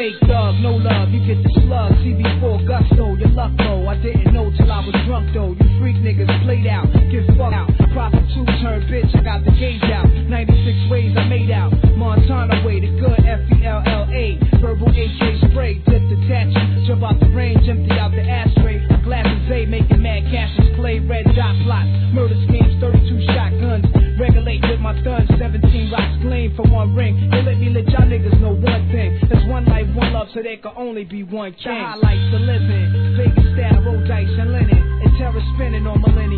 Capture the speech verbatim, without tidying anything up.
fake thug, no love, you get the slug. C B four gusto, your luck low. I didn't know till I was drunk though. You freak niggas played out, get fucked out. Prostitute turn bitch, I got the gauge out. ninety-six ways I made out. Montana way, the good F E L L A. Verbal A K spray, dip the tattoo. Jump out the range, empty out the ashtray. Glasses A, making mad cashes, play red dot plots. Murder schemes, thirty-two shotguns. Regulate with my thuns, seventeen rocks gleam for one ring. They let me let y'all niggas know one thing. There's one life, one love, so there can only be one king. The highlights to live in. Vegas style, roll dice and linen. And terror spinning on millennium.